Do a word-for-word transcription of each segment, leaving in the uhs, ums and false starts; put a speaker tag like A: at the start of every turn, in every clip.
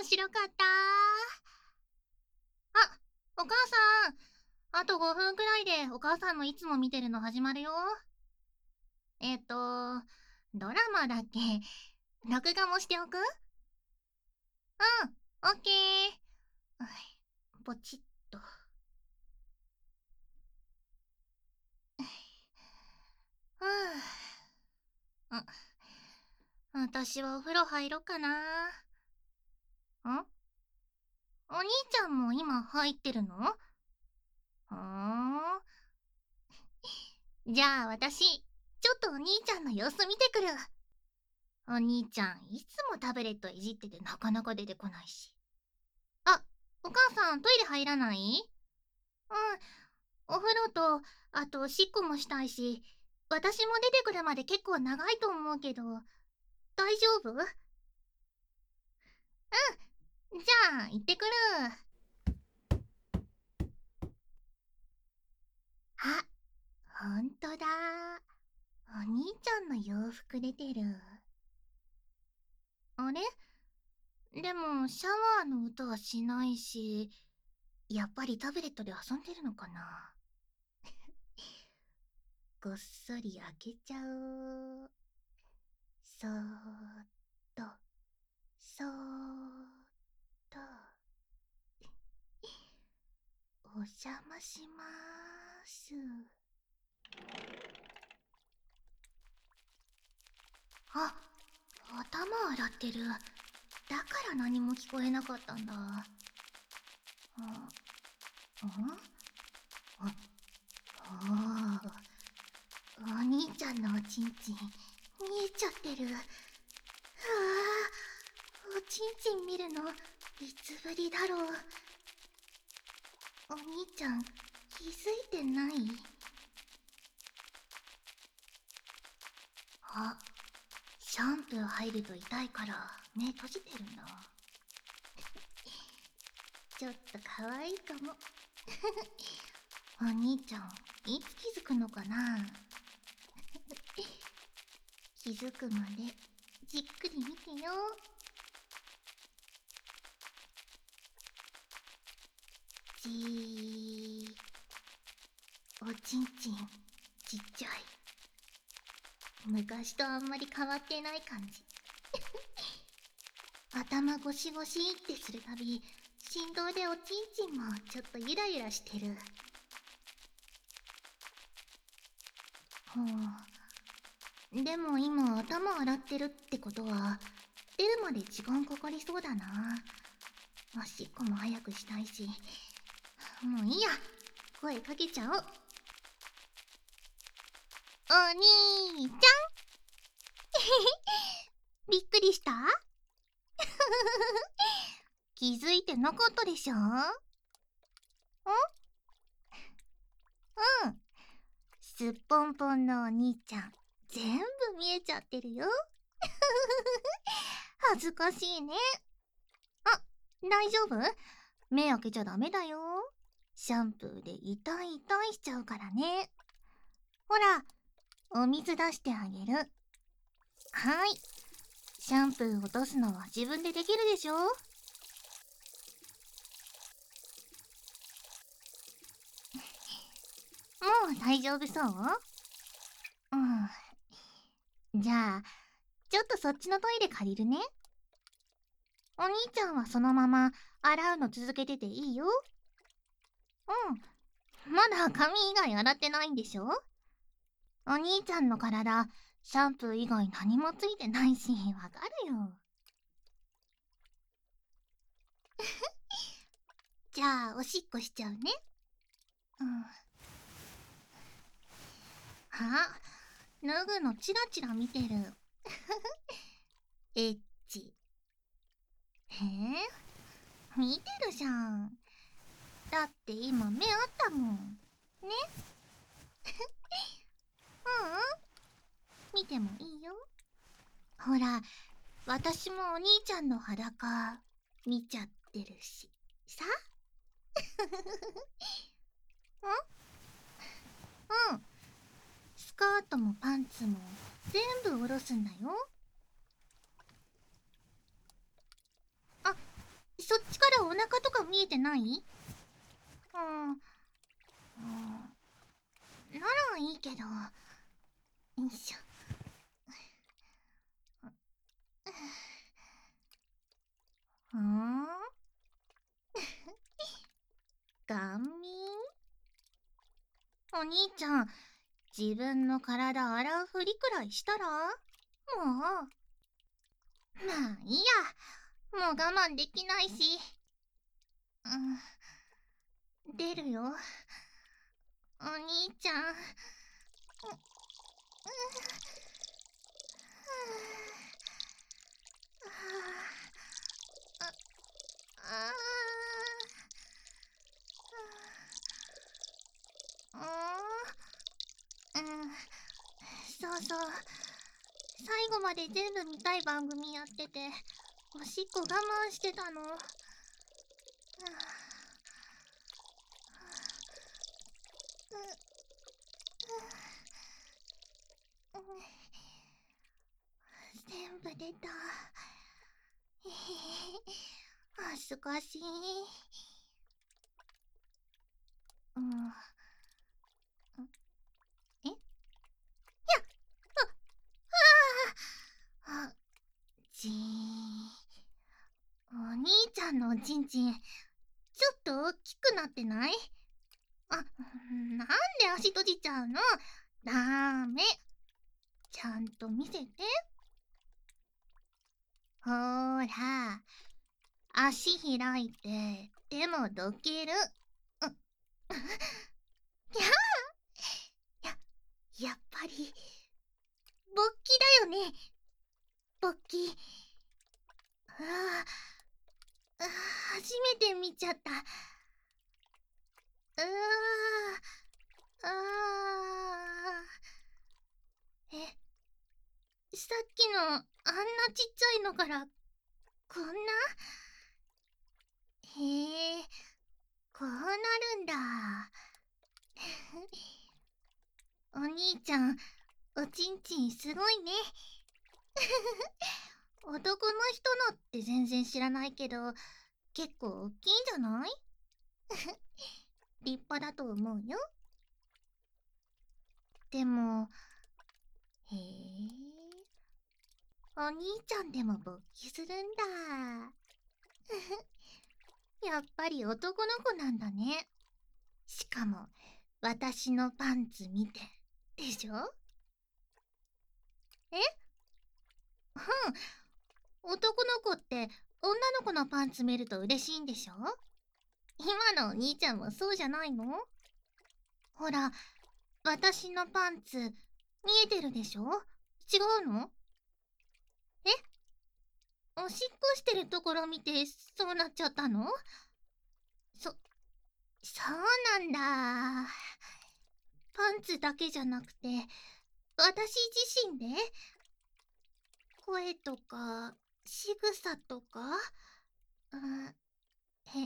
A: 面白かった。あ、お母さん。あとごふんくらいでお母さんのいつも見てるの始まるよ。えっと、ドラマだっけ？録画もしておく？うん、オッケー。ポチッと。ふぅ。ん私はお風呂入ろっかな。ん？お兄ちゃんも今入ってるの？ふーん。じゃあ私、ちょっとお兄ちゃんの様子見てくる。お兄ちゃん、いつもタブレットいじっててなかなか出てこないし。あ、お母さんトイレ入らない？うん、お風呂と、あとおしっこもしたいし、私も出てくるまで結構長いと思うけど、大丈夫？うん、じゃあ行ってくる。あ、ほんとだ。お兄ちゃんの洋服出てる。あれ？でもシャワーの音はしないし、やっぱりタブレットで遊んでるのかな。こっそり開けちゃおう。そーっと、そーっと。お邪魔しまーす。あ、頭洗ってる。だから何も聞こえなかったんだ。あ、ん？あ、ああ、お兄ちゃんのおちんちん見えちゃってる。うわあ、おちんちん見るのいつぶりだろう。お兄ちゃん気づいてない？あ、シャンプー入ると痛いから目閉じてるんだ。ちょっと可愛いかも。お兄ちゃんいつ気づくのかな。気づくまでじっくり見てよ。じー。おちんちんちっちゃい。昔とあんまり変わってない感じ。頭ゴシゴシってするたび振動でおちんちんもちょっとゆらゆらしてる。ほう、でも今頭洗ってるってことは出るまで時間かかりそうだな。おしっこも早くしたいし、もういいや、声かけちゃおう。お兄ちゃん。びっくりした？気づいてなかったでしょ？ん？うん。すっぽんぽんのお兄ちゃん、全部見えちゃってるよ。恥ずかしいね。あ、大丈夫？目開けちゃダメだよ。シャンプーで痛い痛いしちゃうからね。ほら、お水出してあげる。はい。シャンプー落とすのは自分でできるでしょ？もう大丈夫そう？うん。じゃあ、ちょっとそっちのトイレ借りるね。お兄ちゃんはそのまま洗うの続けてていいよ。うん。まだ髪以外洗ってないんでしょ？お兄ちゃんの体、シャンプー以外何もついてないし、わかるよ。じゃあ、おしっこしちゃうね。うん。あ、脱ぐのチラチラ見てる。エッチ。へえ、見てるじゃん。だって今目あったもん。ね？ううん。見てもいいよ。ほら、私もお兄ちゃんの裸見ちゃってるし。さ？ん？うん。スカートもパンツも全部下ろすんだよ。あ、 そっちからお腹とか見えてない？うん、うん、ならいいけど。よいしょ。うん？ガンミン？お兄ちゃん、自分の体洗うふりくらいしたら？もう。まあいいや。もう我慢できないし。うん。出るよ。お兄ちゃん。う、う、あ、あ、あ、うん。そうそう。最後まで全部見たい番組やってて、おしっこ我慢してたの。全部出た。へへ、恥ずかしい。うん。え？やっ、あ、あ、あ、じー。お兄ちゃんのおちんちん、ちょっと大きくなってない？あ、なんで足閉じちゃうの？ダメ。ちゃんと見せて。ほーら、足開いて、手もどける。う、や、や、やっぱり、勃起だよね。勃起。ああ、あ、初めて見ちゃった。うわあ、あー。え、さっきのあんなちっちゃいのからこんな？へえ、こうなるんだ。お兄ちゃん、おちんちんすごいね。男の人のって全然知らないけど、結構大きいんじゃない？立派だと思うよ。でも、へえ、お兄ちゃんでも勃起するんだ。やっぱり男の子なんだね。しかも、私のパンツ見て。でしょ？え？うん。男の子って女の子のパンツ見ると嬉しいんでしょ？今のお兄ちゃんもそうじゃないの？ほら、私のパンツ見えてるでしょ？違うの？え？おしっこしてるところ見てそうなっちゃったの？そ、そうなんだ。パンツだけじゃなくて、私自身で声とか仕草とか、うん、へ、へ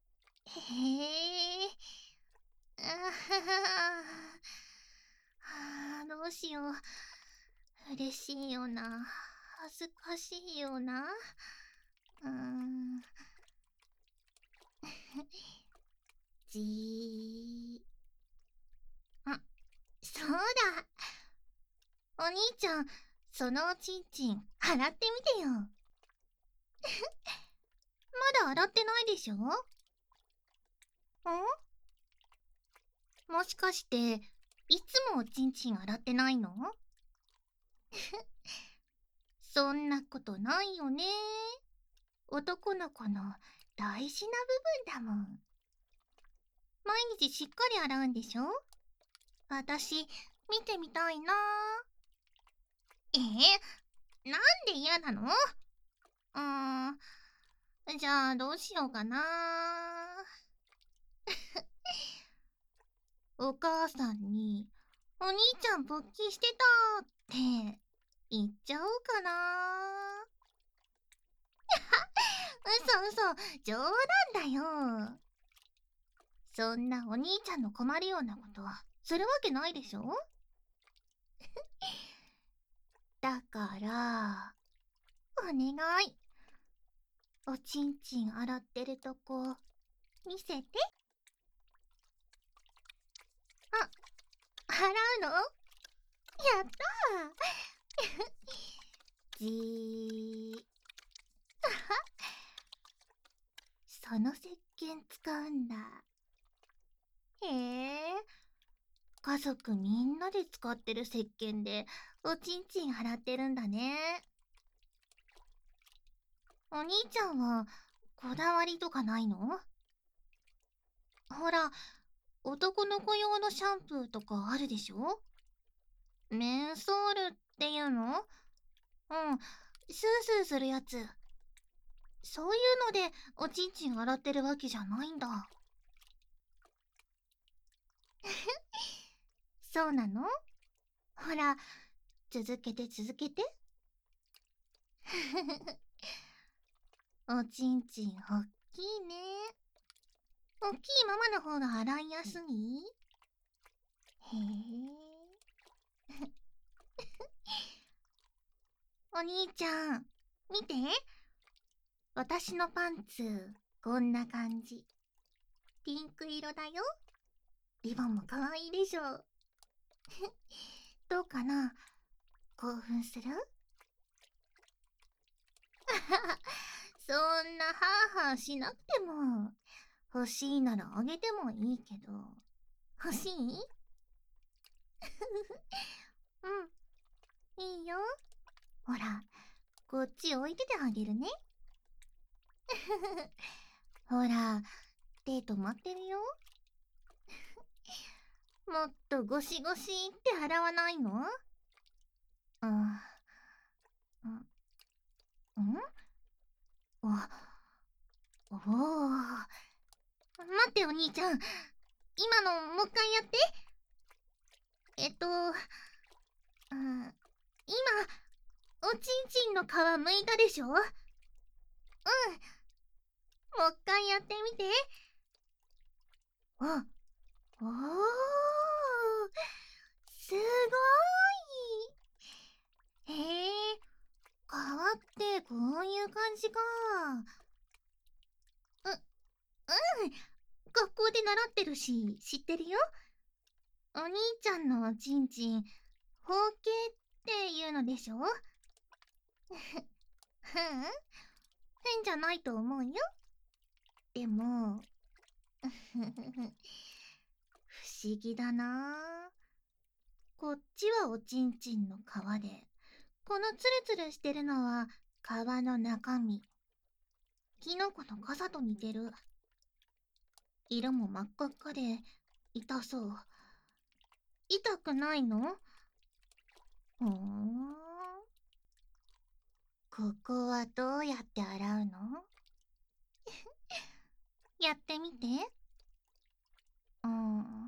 A: え、あはは、どうしよう。嬉しいよな。恥ずかしいよな。うーん。じー。あ、そうだ。お兄ちゃん、そのおちんちん、洗ってみてよ。まだ洗ってないでしょ？ん？もしかして、いつもおちんちん洗ってないの？そんなことないよね。男の子の大事な部分だもん。毎日しっかり洗うんでしょ？私、見てみたいな。えー、なんで嫌なの？うーん、じゃあどうしようかな。お母さんに、お兄ちゃん勃起してたって言っちゃおうかな。嘘嘘、冗談だよ。そんなお兄ちゃんの困るようなことはするわけないでしょ？だから、お願い。 おちんちん洗ってるとこ見せて。あ、洗うの？やったーじー。その石鹸使うんだ。へえ、家族みんなで使ってる石鹸でおちんちん洗ってるんだね。お兄ちゃんはこだわりとかないの？ほら、男の子用のシャンプーとかあるでしょ？メンソールっていうの？うん、スースーするやつ。そういうのでおちんちん洗ってるわけじゃないんだ。そうなの？ほら、続けて続けて。おちんちんおっきいね。おっきいママの方が洗いやすい？へえ。お兄ちゃん、見て。私のパンツ、こんな感じ。ピンク色だよ。リボンもかわいいでしょ。どうかな？興奮する？そんなハーハーしなくても。欲しいならあげてもいいけど。欲しい？うん、いいよ。ほら、こっち置いててあげるね。ほら、手止まってるよ。もっとゴシゴシって洗わないの？うん、うん、うん、お、おお。待ってお兄ちゃん。今のもう一回やって。えっと、うん、今、おちんちんの皮むいたでしょ？うん。もう一回やってみて。あ、おー、すごい。へえ、皮ってこういう感じか。う、うん。学校で習ってるし、知ってるよ。お兄ちゃんのおちんちん、包茎っていうのでしょ？ふん、変じゃないと思うよ。でも、不思議だなあ。こっちはおちんちんの皮で、このツルツルしてるのは皮の中身。キノコの傘と似てる。色も真っ赤っかで痛そう。痛くないの？ほーん。ここはどうやって洗うの？やってみて。うん。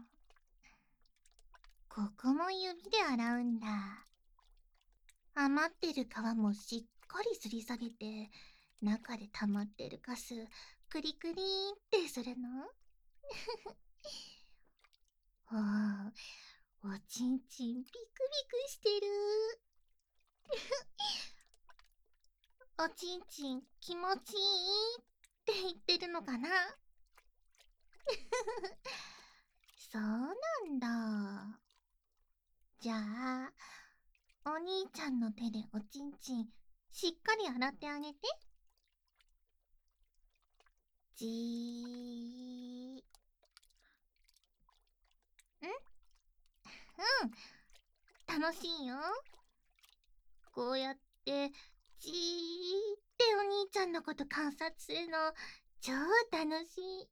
A: ここも指で洗うんだ。余ってる皮もしっかりすり下げて、中で溜まってるカス、クリクリーンってするの？ほう、おちんちんビクビクしてる。おちんちん気持ちいいって言ってるのかな？そうなんだ。じゃあ、お兄ちゃんの手でおちんちんしっかり洗ってあげて。じー。ん？うん、楽しいよ。こうやってじーってお兄ちゃんのこと観察するの超楽しい。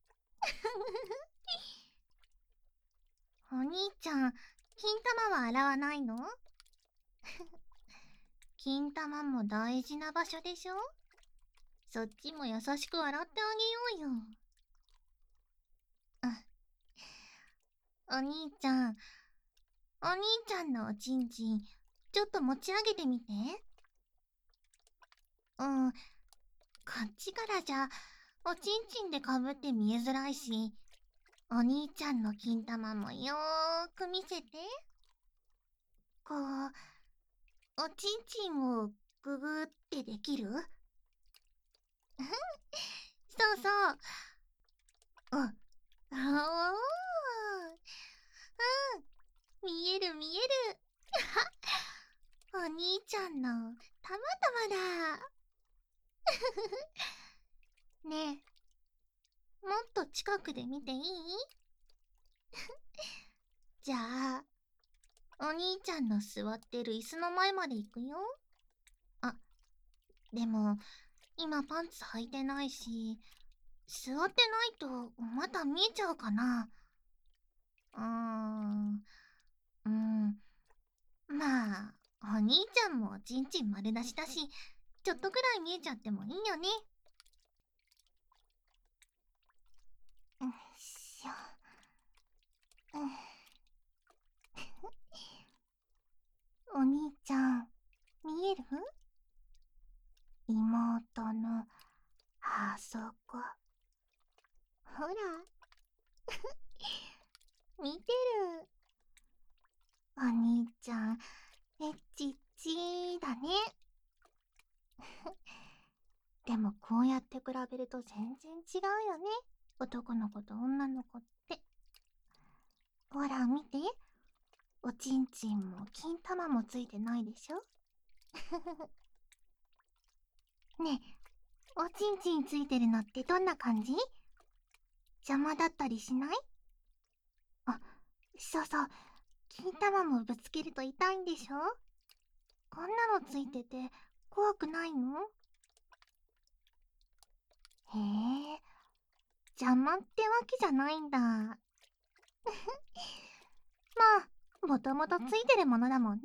A: お兄ちゃん、金玉は洗わないの？金玉も大事な場所でしょ？そっちも優しく洗ってあげようよ。お兄ちゃん、お兄ちゃんのおちんちん、ちょっと持ち上げてみて。うん、こっちからじゃ、おちんちんでかぶって見えづらいし、お兄ちゃんの金玉もよーく見せて。こう、おちんちんをググってできる？ そうそう。うん。あおー。うん。見える見える。お兄ちゃんのたまたまだ。ねえ、もっと近くで見ていい？じゃあ、お兄ちゃんの座ってる椅子の前まで行くよ。あ、でも、今パンツ履いてないし、座ってないとまだ見えちゃうかな。うーん、うん。まあ、お兄ちゃんもちんちん丸出しだし、ちょっとくらい見えちゃってもいいよね。よいしょ。うん。お兄ちゃん、見える？妹のあそこ。ほら、見てる。お兄ちゃん、えっちっちだね。でもこうやって比べると全然違うよね。男の子と女の子って。ほら見て。おちんちんも金玉もついてないでしょ？ねえ、おちんちんついてるのってどんな感じ？邪魔だったりしない？あ、そうそう。金玉もぶつけると痛いんでしょ？こんなのついてて怖くないの？へえ、邪魔ってわけじゃないんだ。まあ、もともとついてるものだもんね。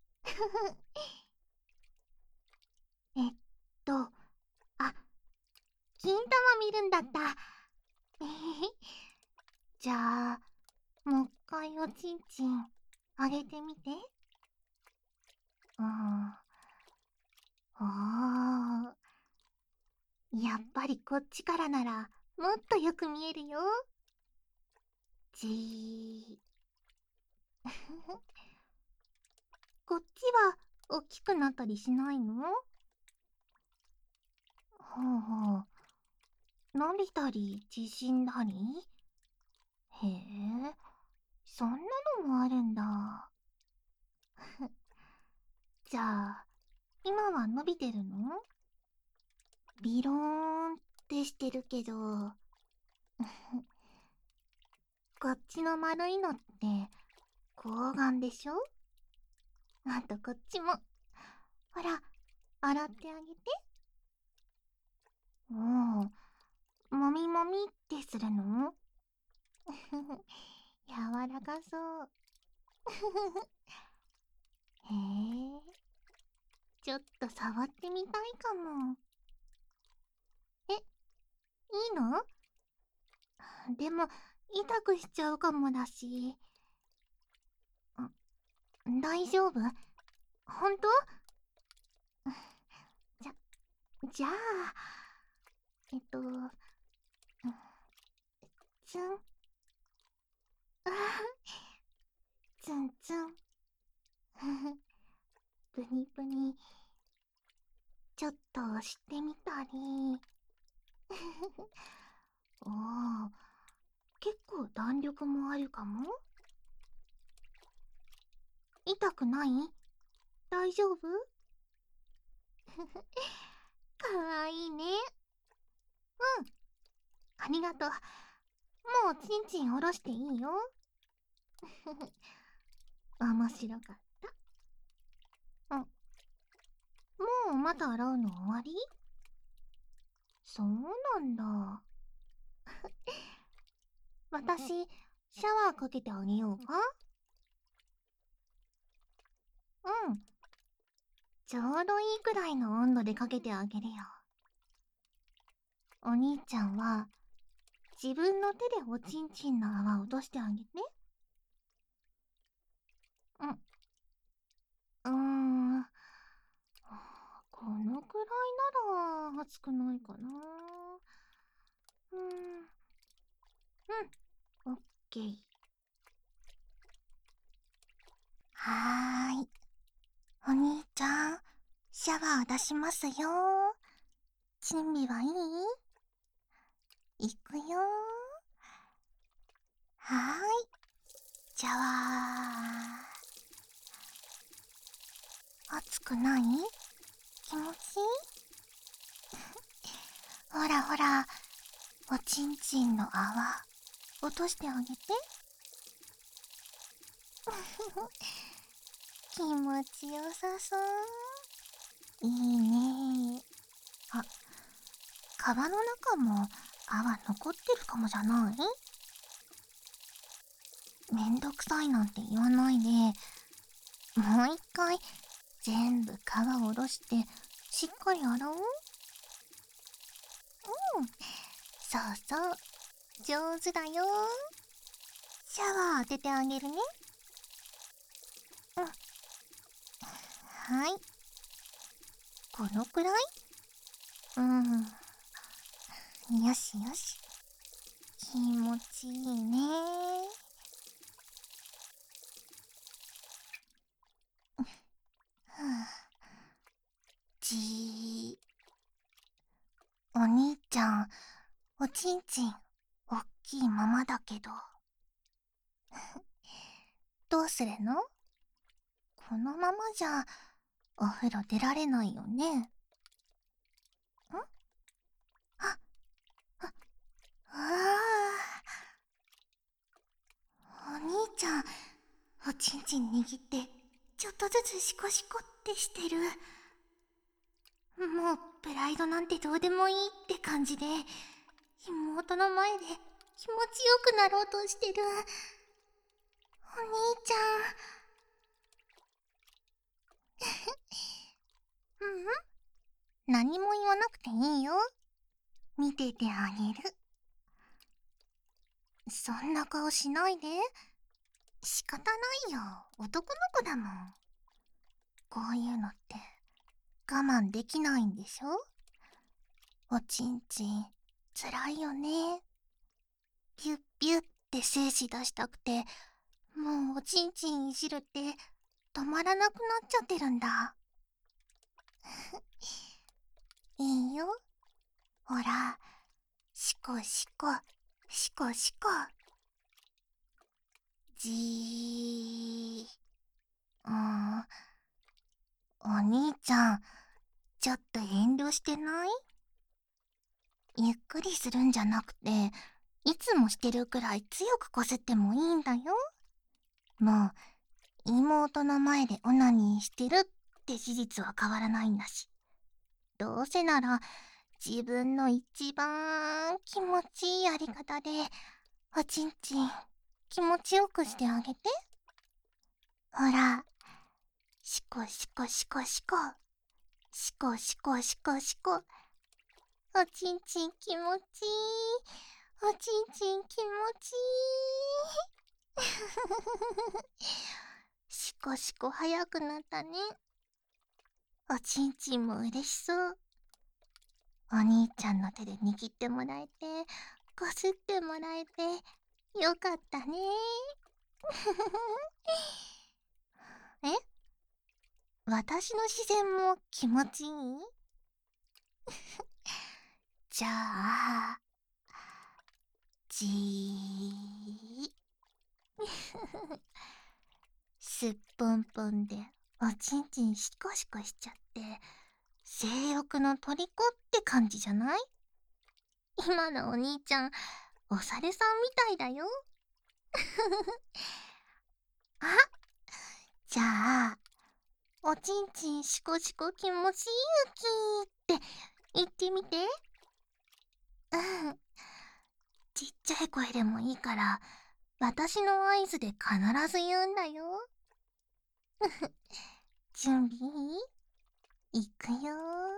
A: えっと、あ、金玉見るんだった。えへへ。じゃあ、もう一回おちんちんあげてみて。うん。おー。やっぱりこっちからならもっとよく見えるよ。じー。こっちは大きくなったりしないの？ほうほう。伸びたり縮んだり？へえ、そんなのもあるんだ。じゃあ、今は伸びてるの？ビローンってしてるけど、こっちの丸いのって睾丸でしょ？あとこっちも。ほら、洗ってあげて。おお、もみもみってするの？柔らかそう。へえ、ちょっと触ってみたいかも。え、いいの？でも、痛くしちゃうかもだし。ん大丈夫？ほんと？じゃ、じゃあ、えっと、ツン、あツンツン、プニプニ、ちょっと押してみたり。おお、結構弾力もあるかも。痛くない？大丈夫？かわいいね。うん、ありがとう。もうちんちん下ろしていいよ。面白かった。うん。もうまた洗うの終わり？そうなんだ。私、シャワーかけてあげようか？うん。ちょうどいいくらいの温度でかけてあげるよ。お兄ちゃんは、自分の手でおちんちんの泡を落としてあげて。うん。うーん。このくらいなら熱くないかな。うーん。うん。オッケー。はーい。お兄ちゃん、シャワー出しますよ。準備はいい？ いくよー。はーい。じゃあ、熱くない？気持ちいい？ほらほら、おちんちんの泡、落としてあげて。気持ちよさそう。いいね。あ、カバの中も泡残ってるかもじゃない？めんどくさいなんて言わないで、もう一回全部皮を下ろしてしっかり洗おう。うん、そうそう、上手だよ。シャワー当ててあげるね。うん、はい、このくらい？うん、よしよし、気持ちいいね。ふぅ、じー。お兄ちゃん、おちんちんおっきいままだけど、どうするの？このままじゃお風呂出られないよね。ん？あ、あ、ああ、お兄ちゃん、おちんちん握ってちょっとずつシコシコってしてる。もうプライドなんてどうでもいいって感じで、妹の前で気持ちよくなろうとしてる。お兄ちゃん。うん、何も言わなくていいよ。見ててあげる。そんな顔しないで。仕方ないよ。男の子だもん。こういうのって我慢できないんでしょ？おちんちん、つらいよね。ビュッビュッって精子出したくて、もうおちんちんいじるって止まらなくなっちゃってるんだ。いいよ。ほら、シコシコ、シコシコ。じー。うーん。お兄ちゃん、ちょっと遠慮してない？ゆっくりするんじゃなくて、いつもしてるくらい強くこすってもいいんだよ。もう、妹の前でオナニーしてるって事実は変わらないんだし。どうせなら、自分の一番気持ちいいやり方で、おちんちん気持ちよくしてあげて。ほら、シコシコシコシコ、シコシコシコシコ。おちんちん気持ちいい。おちんちん気持ちいい。シコシコ早くなったね。おちんちんも嬉しそう。お兄ちゃんの手で握ってもらえて、こすってもらえて、よかったね。え？私の視線も気持ちいい？じゃあ、じー。すっぽんぽんでおちんちんシコシコしちゃって、性欲の虜って感じじゃない？今のお兄ちゃん、おされさんみたいだよ。あ、じゃあ、おちんちんシコシコ気持ちいいウキーって言ってみて。うん。ちっちゃい声でもいいから、私の合図で必ず言うんだよ。準備いくよ。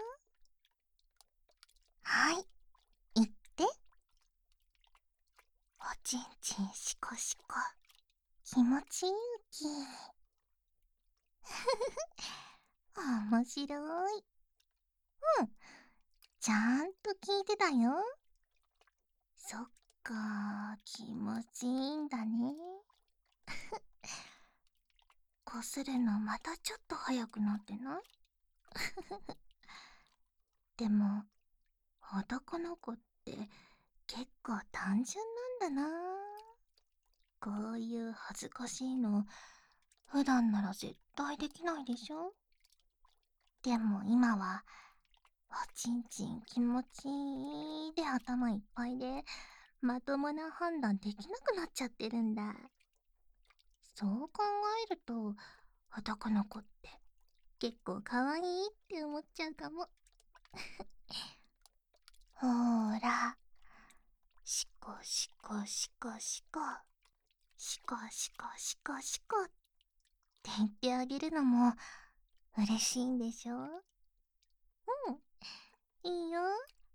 A: はい、いって。おちんちんシコシコ気持ちいいウキー。面白い。うん、ちゃんと聞いてたよ。そっか、気持ちいいんだね。こするのまたちょっと早くなってない？でも、男の子って結構単純なんだな。こういう恥ずかしいの、普段なら絶対できないでしょ。でも今は、おちんちん気持ちいいで頭いっぱいで、まともな判断できなくなっちゃってるんだ。そう考えると、男の子って結構可愛いって思っちゃうかも。ほーら、しこしこしこしこ、しこしこしこしこって言ってあげるのも嬉しいんでしょ。うん、いいよ。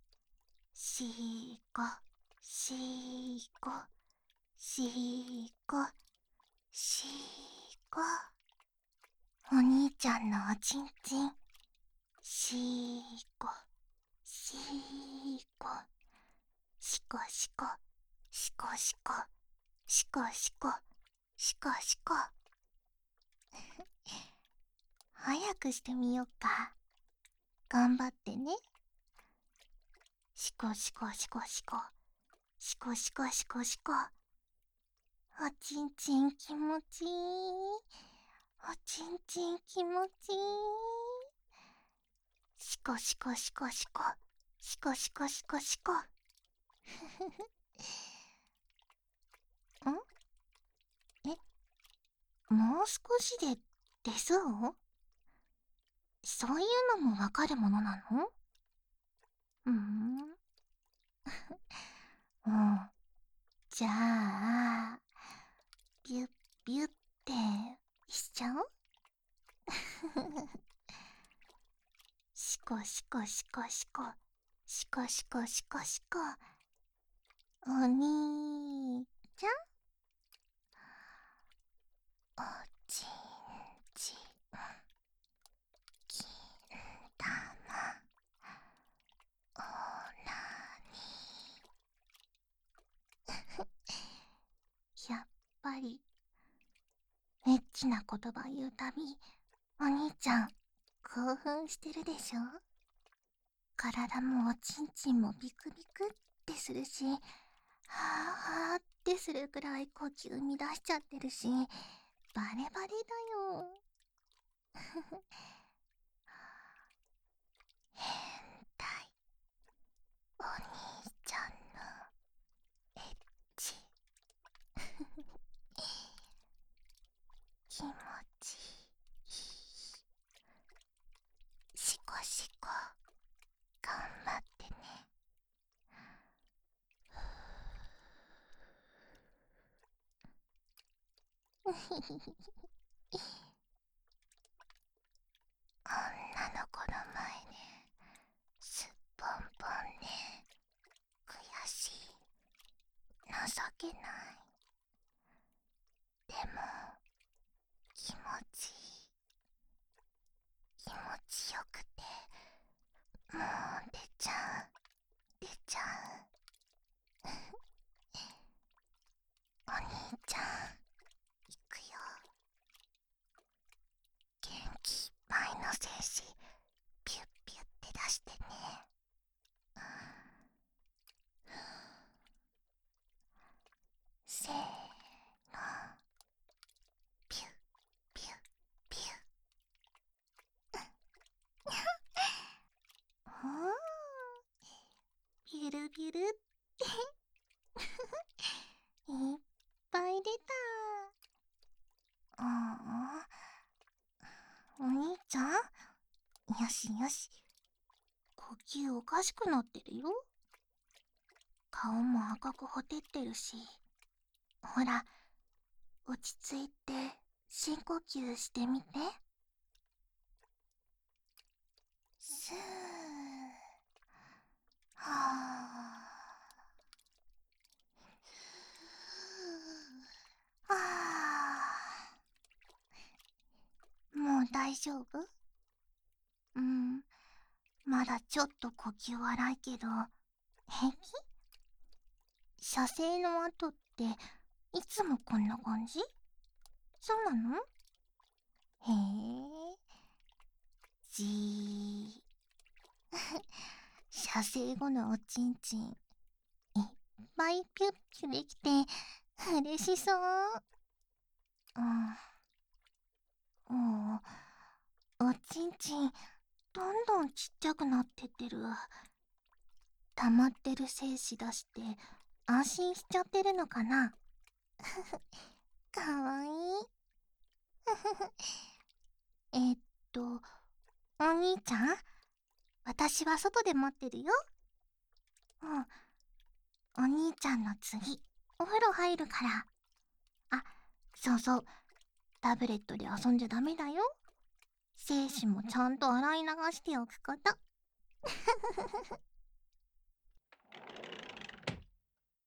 A: しこ、しこ、しこ、しこ。お兄ちゃんのおちんちん、しこ、しこ、しこしこ、しこしこ、しこしこ、しこしこ。早くしてみよっか。頑張ってね。しこしこしこしこ、しこしこしこしこ。おちんちん気持ちいい。おちんちん気持ちいい。しこしこしこしこ、しこしこしこしこ。んえ、もう少しで出そう？そういうのもわかるものなの？うーん。うん。じゃあ、ビュッビュッってしちゃう？しこしこしこしこ、しこしこしこしこ。お兄ちゃん？おちんちん、金玉、オナニー。やっぱり、エッチな言葉言うたび、お兄ちゃん、興奮してるでしょ？体もおちんちんもビクビクってするし、はぁはぁってするくらい呼吸乱しちゃってるし、バレバレだよ。変態。お兄ちゃんのエッチ。気持ちいい。しこしこ、頑張ってね。女の子の前ですっぽんぽんね。悔しい。情けない。でも、気持ちいい。気持ちよくて、もう出ちゃう。出ちゃう。お兄ちゃん、いくよ。元気いっぱいの精子、ピュッピュッって出してね。せーの。ピュッピュッピュッ。おー、ビュルビュルっていっぱい出た。ああ、お兄ちゃん、よしよし。呼吸おかしくなってるよ。顔も赤くほてってるし。ほら、落ち着いて深呼吸してみて。スー。はあ。はあ。もう大丈夫？うん、まだちょっと呼吸荒いけど、平気？射精の後っていつもこんな感じ？そうなの？へえ。じー。射精後のおちんちん、いっぱいピュッピュできて嬉しそう。うん、もうおちんちんどんどんちっちゃくなってってる。溜まってる精子出して安心しちゃってるのかな。かわいい。えーっとお兄ちゃん、私は外で待ってるよ。うん、お兄ちゃんの次お風呂入るから。あ、そうそう、タブレットで遊んじゃダメだよ。精子もちゃんと洗い流しておくこと。